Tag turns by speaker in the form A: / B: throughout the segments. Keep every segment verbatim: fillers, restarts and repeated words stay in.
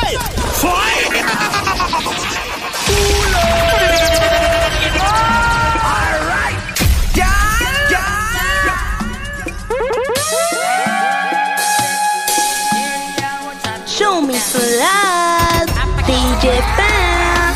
A: Hey! Fire! Alright! Yeah! Yeah!
B: Show me some love, D J Bam.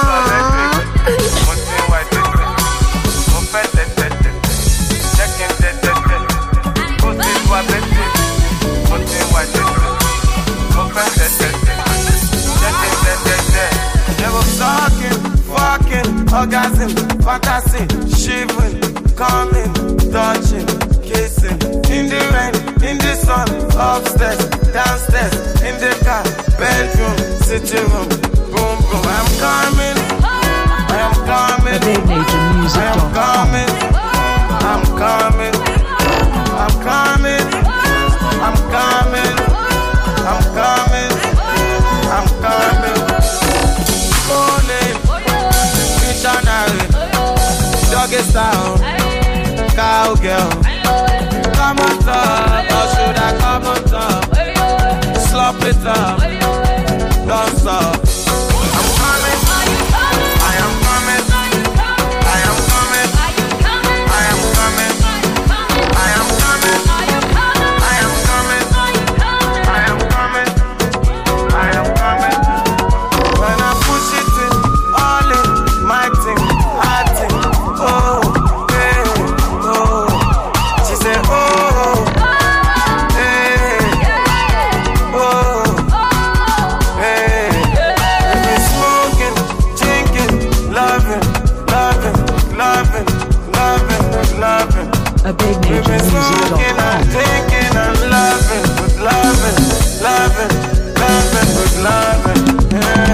C: Orgasm, fantasy, shivering, coming, touching, kissing. In the rain, in the sun, upstairs, downstairs, in the car, bedroom, sitting room, boom, boom. I'm coming, I am coming, I am coming, I'm coming, I'm coming, I'm coming, I'm coming, I'm coming. Doggy style, cowgirl. Come on top, or should I come on top? Slop it up, don't stop. I'm coming, I am coming, I am coming, I am coming, I am coming, I am coming, I am coming, I am coming. When I push it in, all in, my thing, I think. Oh, hey, oh, she said, oh, hey, oh, hey, we've been smoking, drinking, loving, loving, loving, loving, loving.
D: A big
C: We've been smoking and drinking and loving, loving, loving, loving, loving, yeah.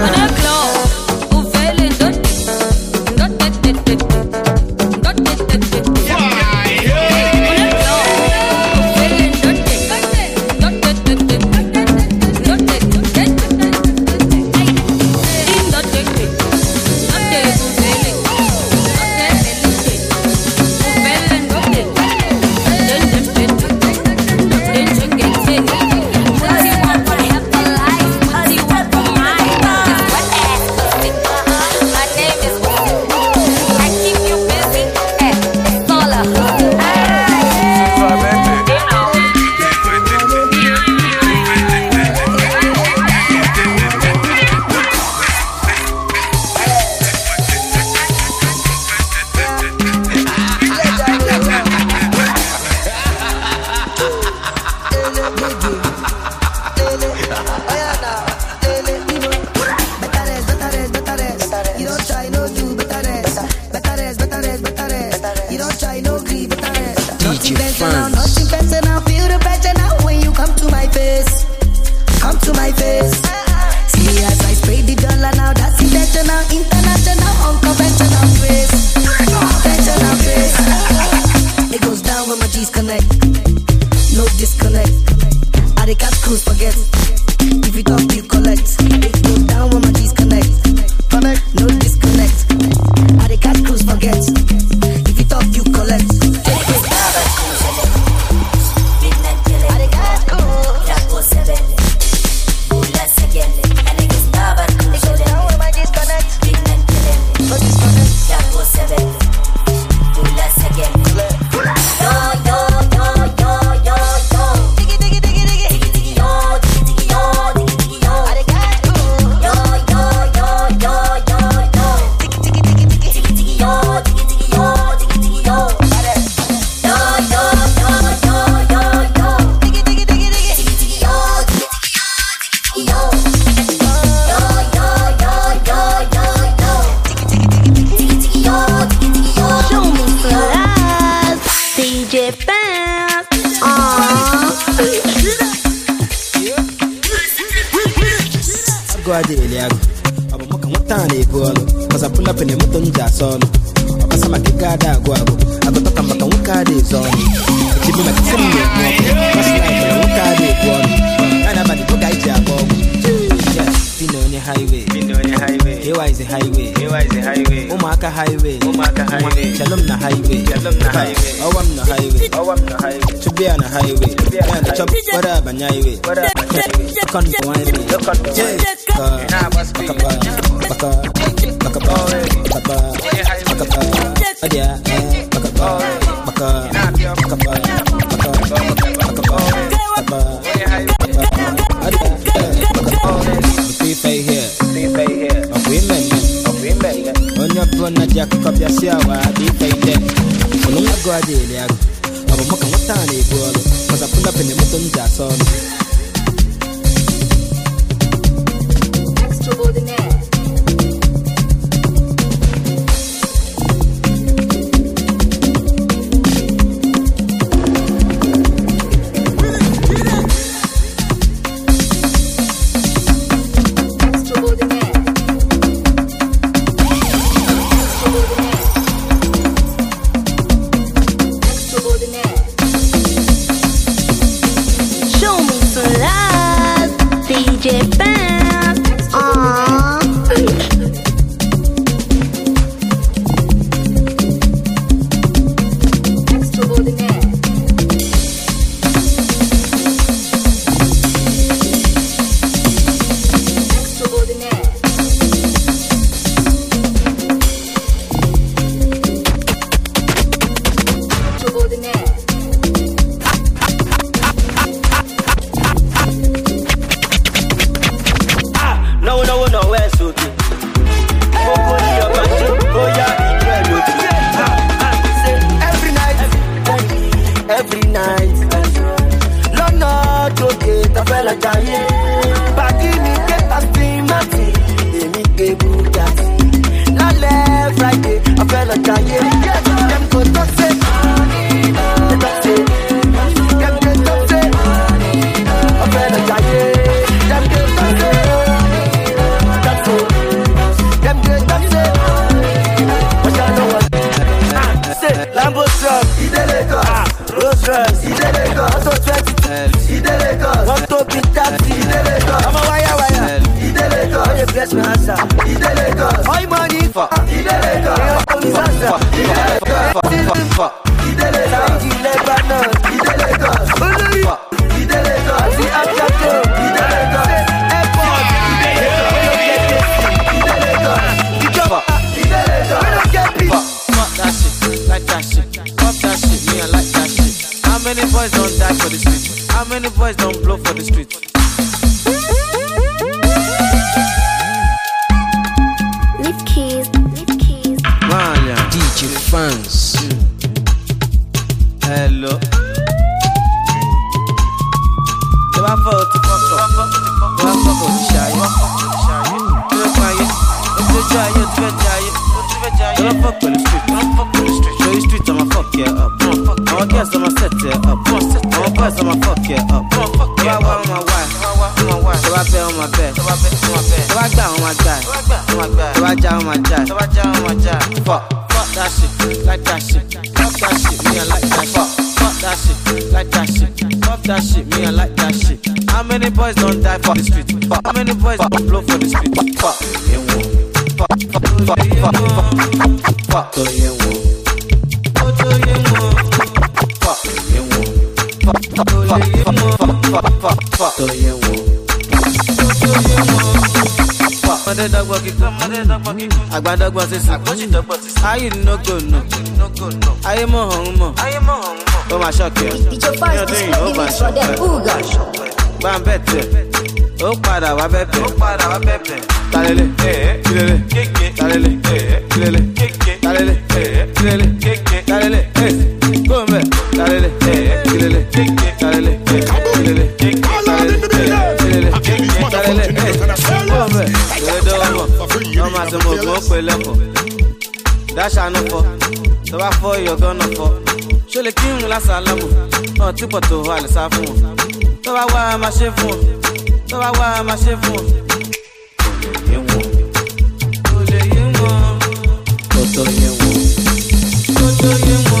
D: the highway.
E: Been on the highway.
D: Here is the highway.
E: Here is the highway.
D: Umaka highway.
E: Umaka highway.
D: Shalom na highway.
E: Shalom na highway.
D: Oh, I'm na highway.
E: Oh, I'm na highway.
D: To be on a highway. Yeah, the chop. What up, and highway.
E: What up, and highway.
D: Come to wine me.
E: Come to wine me. Nah, what's big?
D: Baka, baka, baka, baka, baka, oh yeah, baka, baka, baka,
B: Extraordinaire.
D: I no go no, no go no. I am a homo. I am a homo. Oh my shock you.
B: It's your first minutes for the Uga.
D: Bam bete. Oh para wa bebe. Oh para wa bebe. Talele, eh, kilele, keke. Talele, eh, kilele, keke. Talele, eh, kilele, keke. Talele, eh. Go me. Talele, eh, kilele, keke. Talele, eh, kilele, keke. Talele, eh, kilele, keke. Talele, eh. Go me. Go do mo. No matter mo go pele. Dash no for, so I for you're gonna for. Show the king la salamu, oh tipo to wale safu. So I wa ma chefu, so I wa ma chefu. Yewo, ole yewo, toto yewo, toto yewo,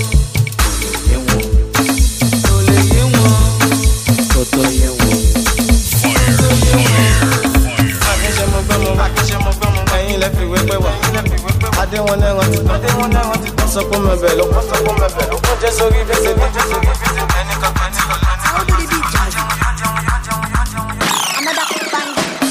D: yewo, ole yewo, toto yewo. Fire, fire, fire. Nothing one never want, nothing one never want. What's up on my belly? What's up on my belly? Just so give it, just so give it.
B: How do the beat charge? Another bang.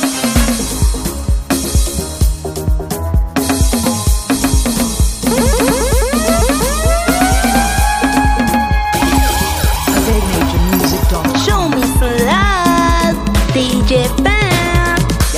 B: Show me some love, D J Bam.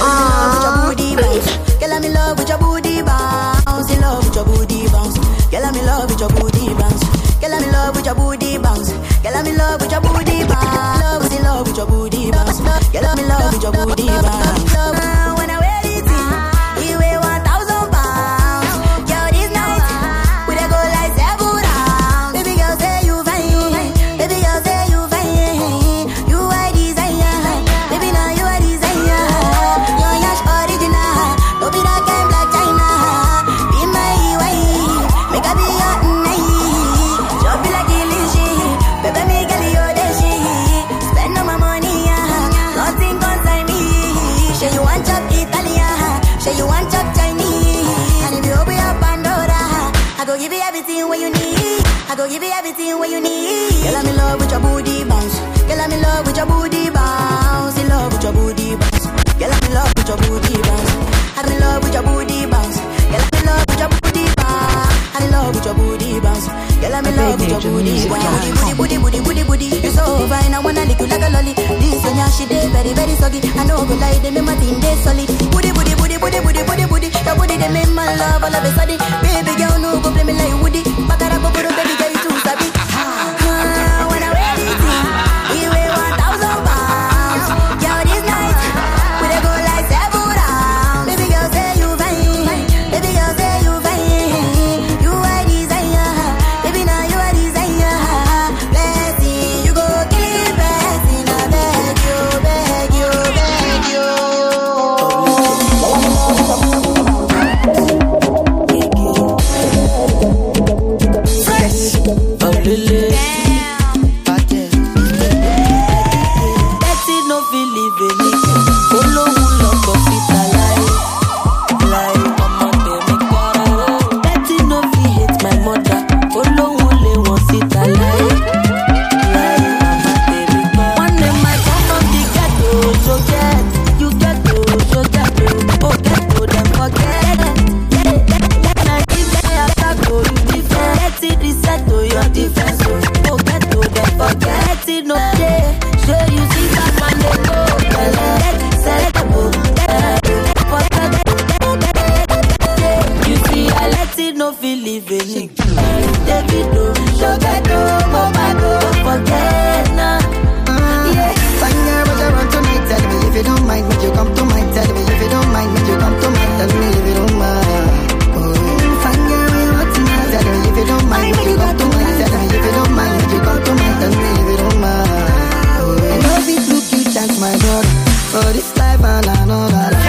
F: Girl, I'm in love with your booty bounce. In love with your booty bounce. Girl, I'm in love with your booty bounce. Girl, I'm in love with your booty bounce. Girl, I'm in love with your booty bounce. Love is in love with your booty bounce. Girl, I'm in love with your booty bounce. When I wear it, you weigh one thousand pounds. Yo, this night we dey go like seven rounds. Baby girl, say you fine. Baby girl, say you fine. You are desire. Baby, now you are desire. You're yash original. Don't be that kind black China. Be my wife. Make a be your night. Chop you like delicious. Baby, me girl, you're the shit. Spend all my money, yeah. Nothing concern me. Say you want chop Italian. Say you want chop Chinese. And if you open up Pandora, I go give you everything what you need. I go give you everything what you need. Girl, I'm in love with your booty bounce. Girl, I'm in love with your booty bounce. In love with your booty bounce. Girl, I'm in love with your booty bounce. I'm in love with your booty bounce. Girl, I'm in love with your booty bounce. I'm in love with your booty bounce. Girl, I'm in love with your booty bounce. Booty, booty, booty, booty, booty. You so fine, I wanna lick you like a lolly. This one, yeah, she dey very, very soggy. I know go lie, they make my thing dey solid. Booty, booty, booty, booty, booty, booty, booty. Your booty they make my love all of a sudden. Baby girl, no go play me like Woody. Back it up, baby girl, you too sabi. Ah, when I wear it, you weigh one thousand pounds. Yo, this night we dey go like seven rounds. Baby girl, say you fine. Baby girl, say you fine. You are desire. Baby, now you are desire. Blessing, you go kill it, blessing. I beg you, beg you, beg you. Fresh, oh really? Betty no feel living it. Follow who love of it alive. Like mama tell me call. Betty no feel hate my mother. Follow who lay wants it alive. Like mama tell me call. One day my come from the ghetto, so get you ghetto, so ghetto. Oh ghetto, then forget it. Then I give them a attack, oh you different. Betty reset to your defense, oh ghetto, then forget it. No day, show you see that man they go. You see, I let it no feel living it. David, no, sugar, no, mama, no, forget now. Yeah,
G: Fine girl, but I run tonight. Tell me if you don't mind, would you come to mine? Tell me if you don't mind, would you come to mine? Tell me if you don't mind. Oh, fine girl, we run tonight. Tell me if you don't mind, would you come to mine? Tell me if you don't mind, would you come to mine? Tell me if you don't mind. Oh, I love it, look you, thanks my brother for this life and another life.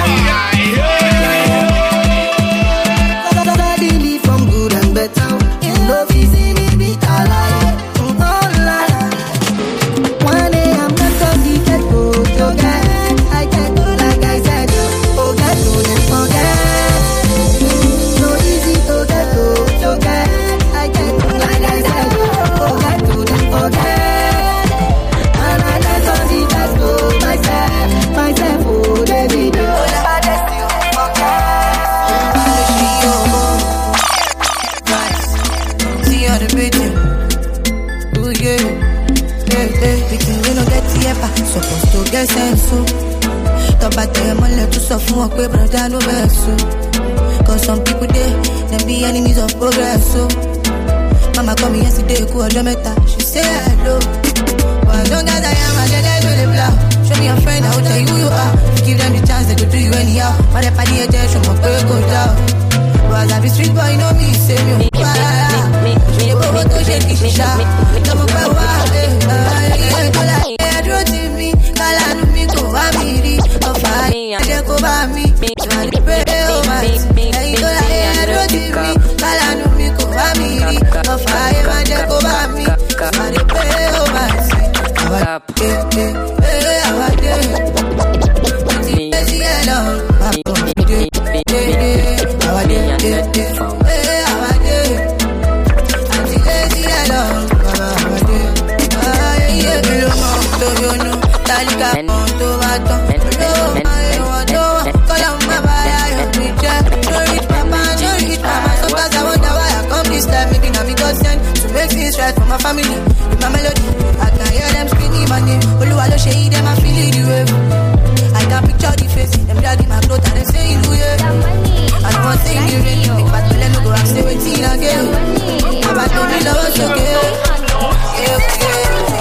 G: Suddenly from good and better, in love is in it, be alive. Oh, la la. One day I'm not gonna be get go to get. I can't do like I said, oh get to and forget. No easy to get to to get. I can't do like I said, oh get to and forget. And I just want the best to myself, myself, oh baby, do the baddest you forget.
F: see all the beauty. Ooh yeah, yeah, yeah. The king we no get the ever supposed to get sense so. Talk about them all let to suffer one way, brother no best so. Cause some people they them be enemies of progress so. Mama call me yesterday, go on meta. She say hello. But as long as I am, I just do the blow. Show me a friend, I will tell you who you are. Give them the chance, they could do you anyhow. But if I need a show my girl go down. But as I be street boy, you know me, say me. Me, go to shake the shisha. Come up, wow, eh, I draw to me. Kala no me go family. Of I, I just go by me. So I pray over it. I draw to me. Kala no me go family. Of I, I just go by me. So I pray over it. Up. Eh, eh, eh, I did. It's the hello. I did. Eh, eh, I did. Eh, eh. family, with my melody. I can hear them screaming my name. Oluwalo shey them, I feel it the way. I can picture the face, them dragging my clothes and they saying, oh yeah. I don't want to say you really, make my belly no go and stay waiting again. My bad baby love us okay. Yeah, okay.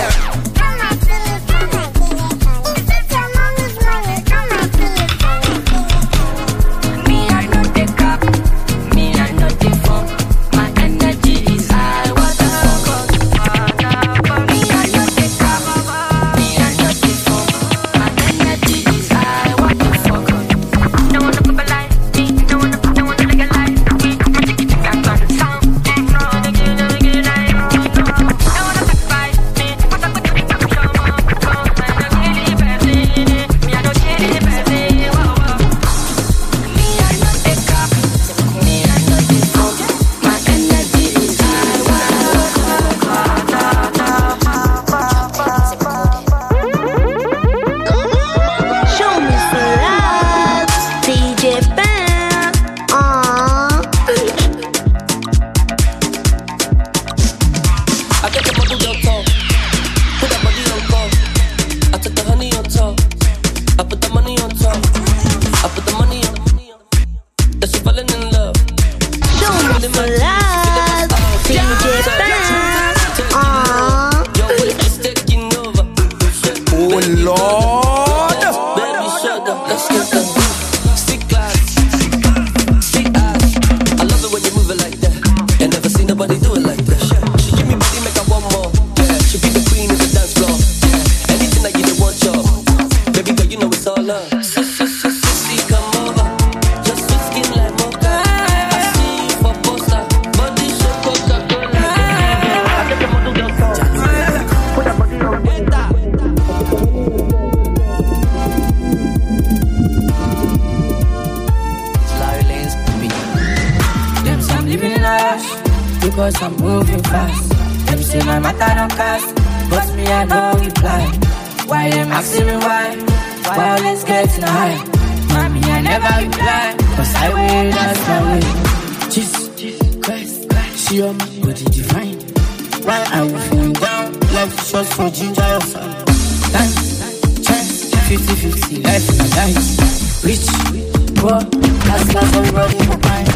H: Because I'm moving fast. Them say my matter don't cast, but me I don't reply. Why them asking me why? Why always getting high? Mommy I never reply, cause I will, that's my way. Jesus Christ, she on my body divine. Why I will feeling down, life shots for ginger or sun. Time, chance, fifty fifty, life in a life. Rich, poor, last class everybody for mine.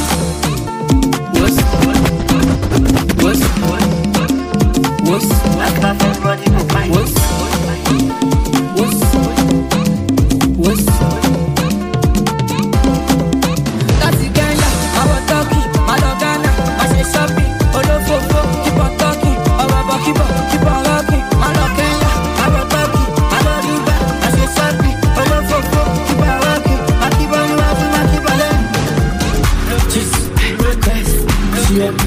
H: What's What's What's I can't everybody go find What's What's What's That's the Kenya, I was talking, I love Ghana, I say shopping, all over, keep on talking, I will keep on, keep on rocking, I love Kenya, I was talking, I love Dubai, I say shopping, all over, keep on rocking, I keep on rocking, I keep on learning. Jesus Christ, she am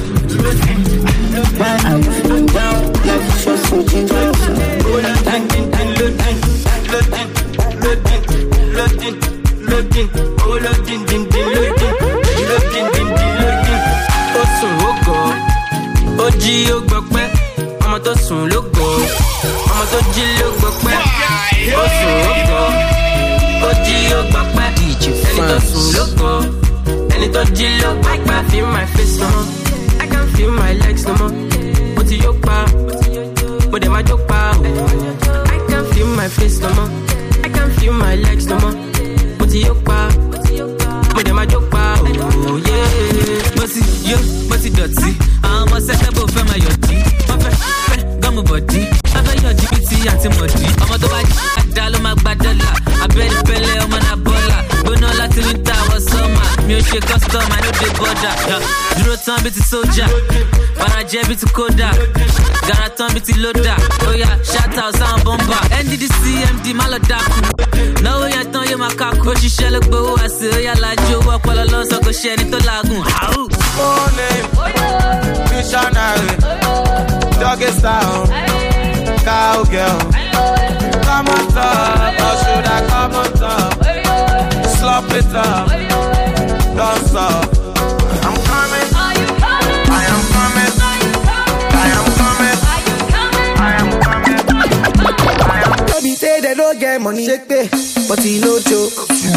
H: why I'm feeling down, life is just so dangerous. Loading, loading, loading, loading, loading, loading, oh loading, ding, ding, loading, loading, ding, ding, loading. Ó sùn ó gọ̀, ó jí ó gbọpẹ́, ọmọ tó sùn ló gọ̀, ọmọ tó jí ló gbọpẹ́. Ó sùn ó gọ̀, ó jí ó gbọpẹ́, ẹni tó sùn ló gọ̀, ẹni tó jí ló gbọpẹ́. Feel my face no more. Feel my legs no more. What do you pa? But them I joke pa. I can't feel my face no more. I can't feel my legs no more. What do you pa? But them I joke pa. Oh yeah. Bossy yo, bossy dirty. I'm a setup for my yachty. My friend, gum body. I bet your G P T anti modi. I'm a dog. I dalo my badala. I bet the pele I'm on a bola. But no Latin winter was summer. Me she custom, I know the border. Duro turn bit soldier, Paraje bit coda, Garaton bit loader. Oh yeah, shout out sound bomber. N D D C M D Malodaku. No way I turn you my cock. She shall look bow. I say oh yeah, like Joe walk all alone, so go share it to lagoon. How?
C: Morning, missionary, doggy style, cowgirl. Come on top, or should I come on top? Slop it up, don't stop. I'm coming. Are you coming? I am coming. I am coming. Are you coming? I am coming. I am coming.
G: Baby say they don't get money, shake pay, but he no joke.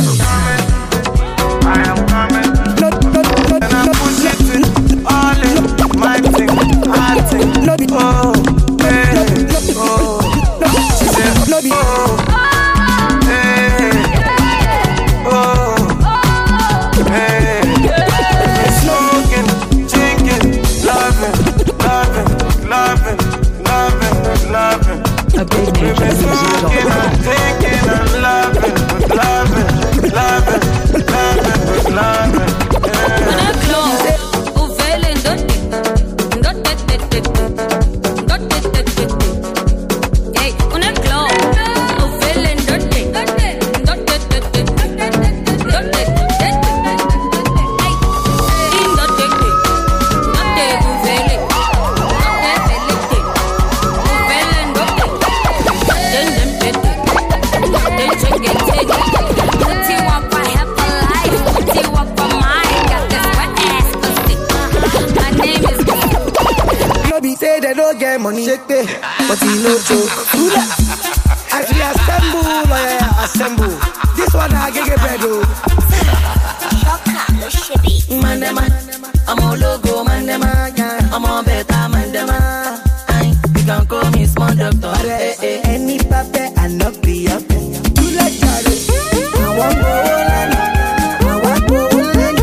C: I am coming.
G: No, no, no,
C: and I push it all in my thing, my thing.
G: no, no,
C: Oh.
G: get money, shake pay, but he no joke. As we assemble, oh yeah, yeah, assemble. This one I get get bread, oh. Mandema, I'm a logo, mandema, yeah. I'm a beta, mandema. You can call me small doctor. Eh, eh. Any papa, I not be up. You like that? I want go on. I want go on.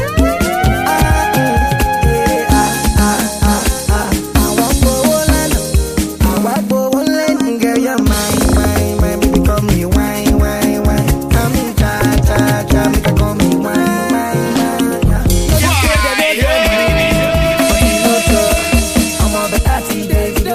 G: Ah, ah, ah, ah. I want go on. I want go on. Girl, you're mine, mine, mine. Baby, call me wine, wine, wine. I'm in cha, cha, cha. Make her call me wine, wine, wine. I'm a better tea, David.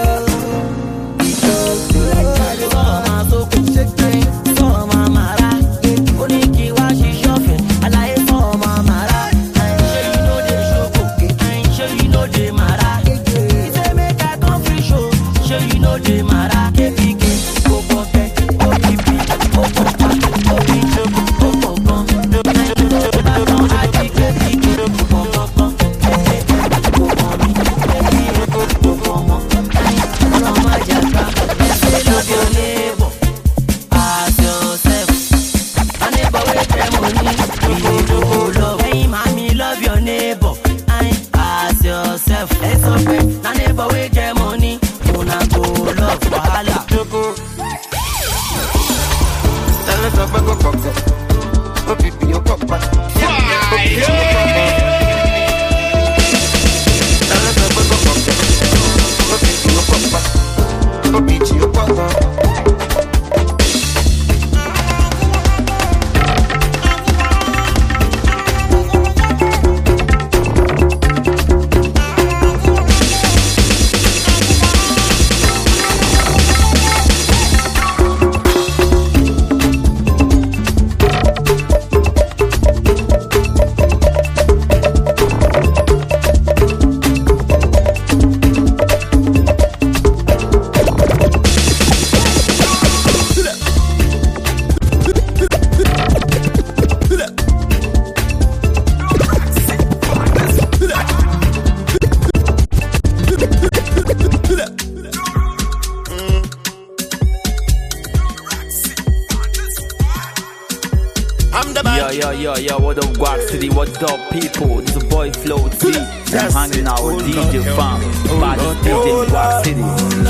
I: Yo, yo, yo, yo, what up, Guac City? What's up, people? It's a boy, Flow T. I'm hanging out with D J Fam. Baddest D J in Guac City.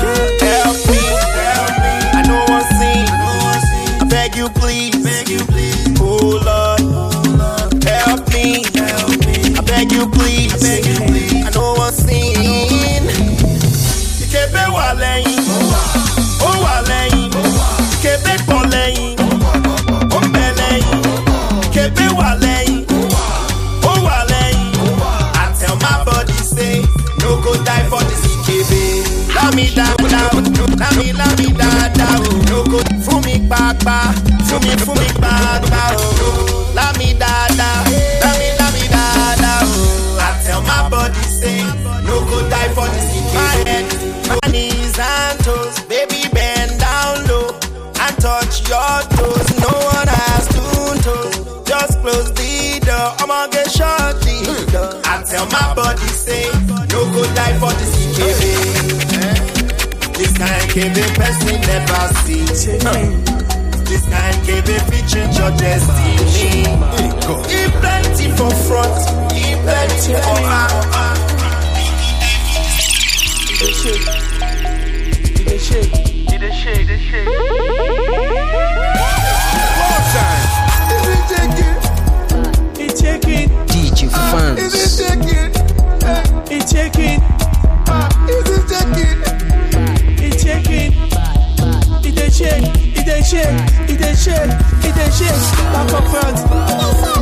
C: Help me, help me. I know one scene. I beg you, please. Beg you, please. Oh, Lord. Help me, help me. I beg you, please. I beg you, please. I know one scene. You can't be walein. Oh, walein. You can't be walein. Kepe walein, oh walein. I tell my body say, no go die for this kepe. La mi da da, la mi la mi da da. No go fumi papa, fumi fumi papa. La mi da da, la mi la mi da da. I tell my body say, no go die for this kepe. My head, my knees and toes, baby bend down low and touch your toes. No one has two toes. Just close the door, I'ma get shot the door. I tell my body say, no go die for this K B. This kind K B person never see. This kind K B featuring your destiny. Give plenty for front, give plenty for back. It shake, it shake, it shake, it shake. One time. It's shaking.
E: D J Fans.
C: Is it shaking? It's shaking. Is it shaking? It's shaking. It a shake. It a shake. It a shake. It a shake. Back up front.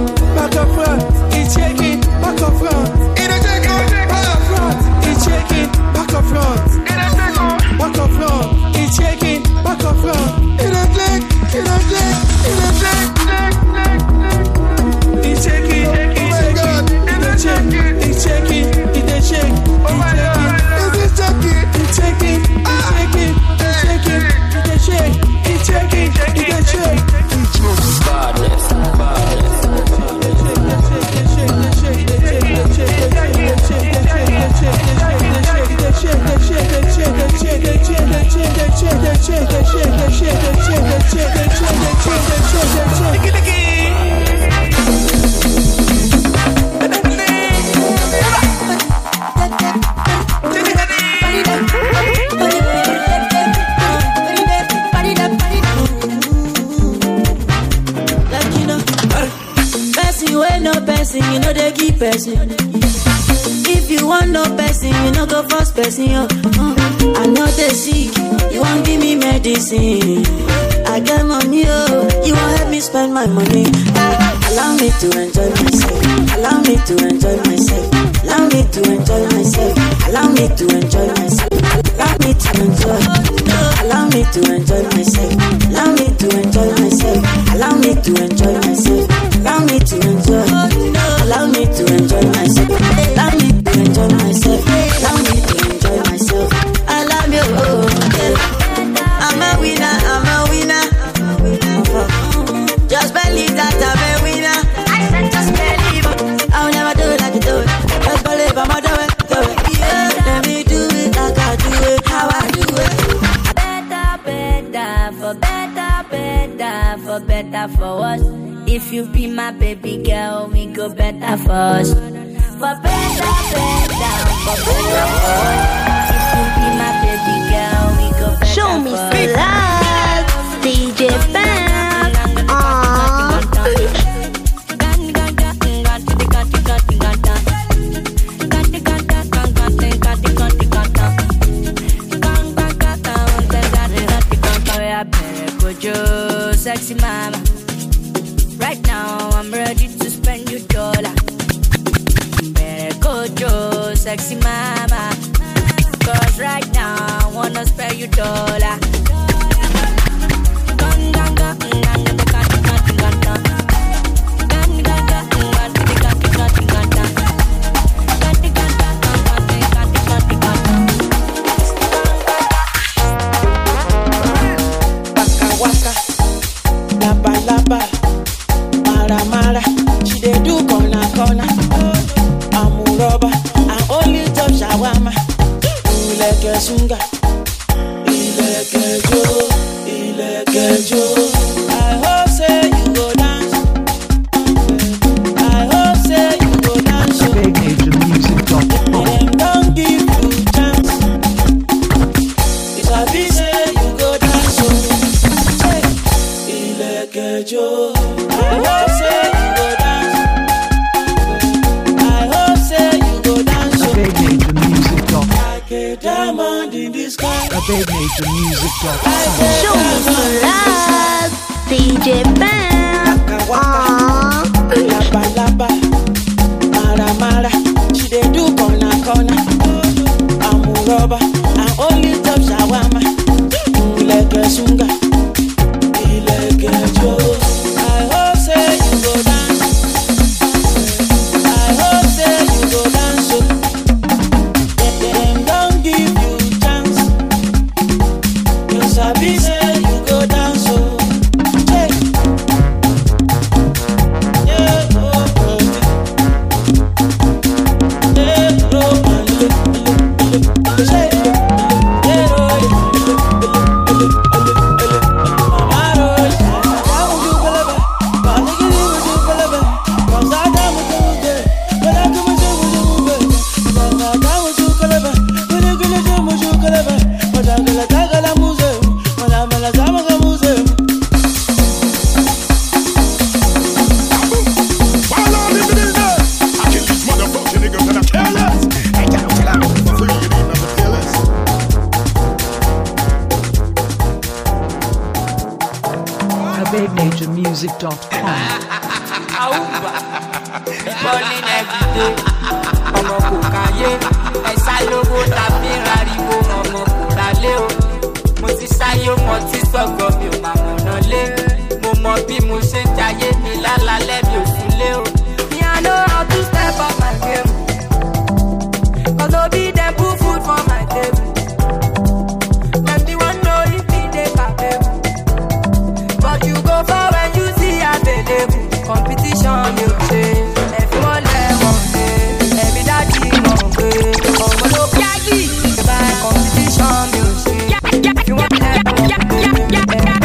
H: Person wey no person, you know they give person. If you want no person, you know go first person. Oh. Uh, I know they sick, you won't give me medicine. I get money, oh, you won't help me spend my money. Uh, allow me to enjoy myself. Allow me to enjoy myself. Allow me to enjoy myself. Allow me to enjoy myself. Allow me to enjoy. Allow me to enjoy myself. Allow me to enjoy myself. Allow me to enjoy myself. Allow me to enjoy. Allow me to enjoy myself. Allow me to enjoy myself. Allow me to enjoy myself. I love you. Oh, yeah. I'm a winner. I'm a winner. Just believe that I'm a winner. I said just believe. I'll never do it like you do it. Just believe I'ma do it. Do it. Yeah. Let me do it like I do it. How I do it.
J: Better, better, for better, better, for better, for us. If you be my baby girl, we go better for us. For better, better, for better for us. If you be my baby girl, we go better
B: Show me
J: for
B: some
J: us.
B: love, D J Bam. Aww.
J: Sexy mama, right now I'm ready to spend your dollar. Better go, Joe, sexy mama, cause right now I wanna spend your dollar.
H: Mara mara, she dey do corner corner. I'm a rubber, I only top shawarma. Ileke sunga, ileke jo, ileke jo. I hope say you go dance. I hope say you go dance.
K: Big Nature Music dot com.
H: Them don't give you chance. It's a be say you go dance. Hey, ileke jo. I hope say you go dance. I hope say you go dance.
K: Big Nature Music dot com.
H: Like a diamond in the sky.
K: Big Nature Music dot com.
B: Show me some love, D J Bam. Aww.
H: Laba laba, mara mara, she dey do corner corner. I'm a rubber, I only top shawarma. Ileke sunga, ileke jo. I hope say you go dance. I hope say you go dance. Them don't give you chance. You sabi say you go dance. Hey. Yeah, oh, oh. Yeah, oh, oh. Say, yeah,
K: Big Nature Music dot com.
L: Burning every day. Ọmọ kò káyé. Ẹ̀sà lówó tàbí rariwo. Ọmọ kò ralé o. Mo ti sáyé mo ti sọ̀gọ̀ mi ò máa mọ̀nà lé. Mo mọ bí mo ṣe ń jayé mi lálálẹ́ mi ò sùn lé o. Me I know how to step up my game. Cause Obi dem put food for my table. Dem be wan know if me dey capable. But you go far when you see available. Competition you say. Everyone let one day. Every daddy one way. Ọmọ ló bí ayé. Competition you say. If you want help one day.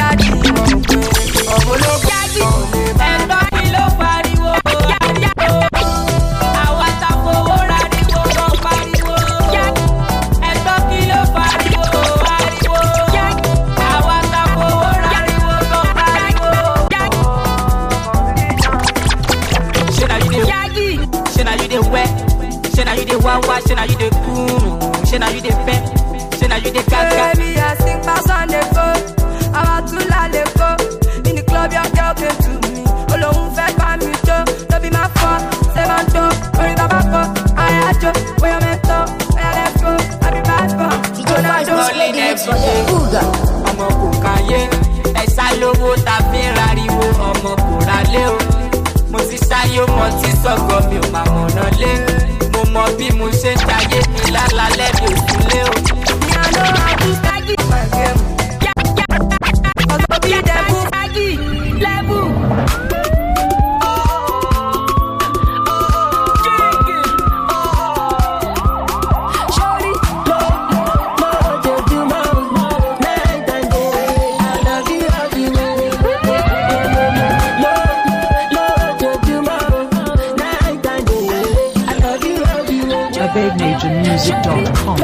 L: now you the wet. Say now you the wawa, say now you the cool. Say now you the pet. Say now you the gaga.
M: Baby, I sing pass on the phone. I'm about to la le go. In the club, your girl came to me. Alone, fake by me, Joe. Don't be my fault. Say my door. Where you got my I had you. Where you meant to. Where let's go. I be bad for.
J: D J Fans must play the mix for the Uga.
L: Ọmọ kò káyé, ẹ̀sà lówó tàbí rariwo, ọmọ kò ralé o. Mo ti ṣáyé mo ti sọ̀gọ̀ mi ò máa mọ̀nà lé. Mo mọ bí mo ṣe ń jayé mi lálálẹ́ mi ò sí lé o.
M: Me, I know how to staggy my game. Cause be devil, staggy, level.
K: big major music dot com.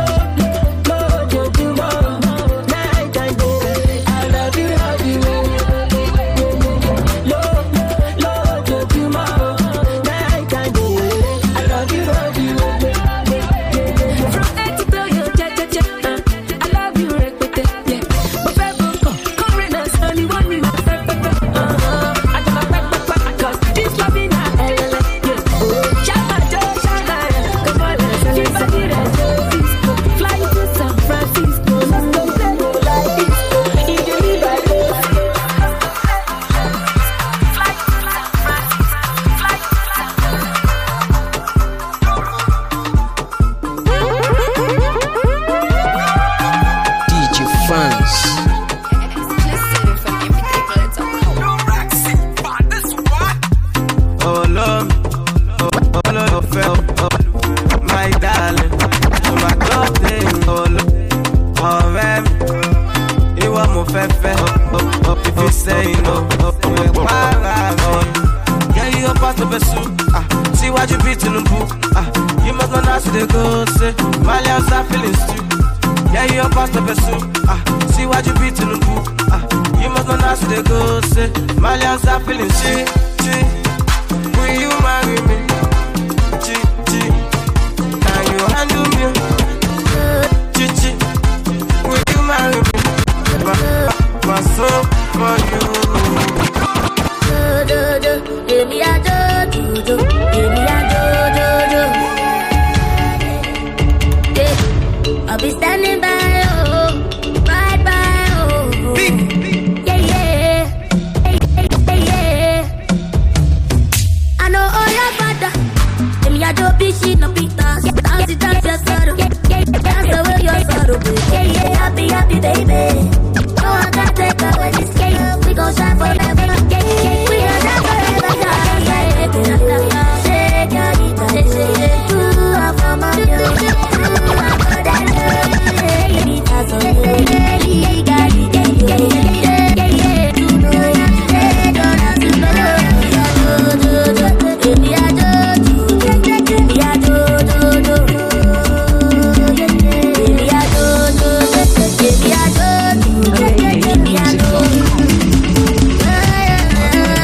B: Yeah.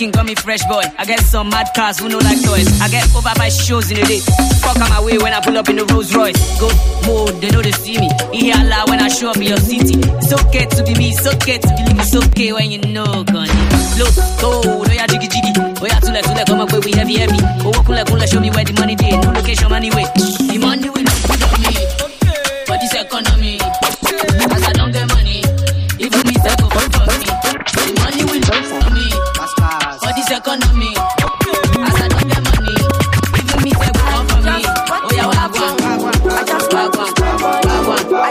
N: skin got me fresh boy. I get some mad cars who know like toys. I get over by shows in the day. Fuck on my way when I pull up in the Rolls Royce. Go mode, they know they see me. You hear loud when I show up in your city. It's okay to be me, it's okay to believe it's okay when you know, Connie. Look, go, oh yeah, jiggy jiggy. Oh yeah, to let, to let, come up where we heavy heavy. Oh, cool, cool, show me where the money dey. No location, money way. The money will not put on me. For this economy, as I don't get money, even me say go for me. The money will not for me. For this economy, as I don't get money, even me say go for me. Oh yeah, wagwan, wagwan, wagwan, wagwan,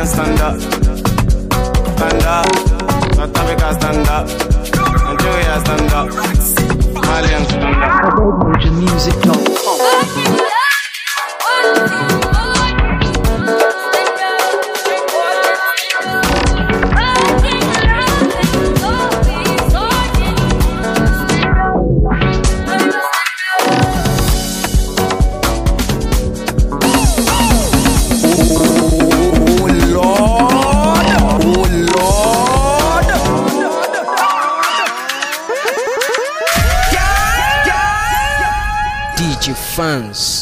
C: stand up. Stand up. South Africa, stand up. Nigeria, stand up. Malian, stand up.
K: Major music dot com.
O: D J Fans.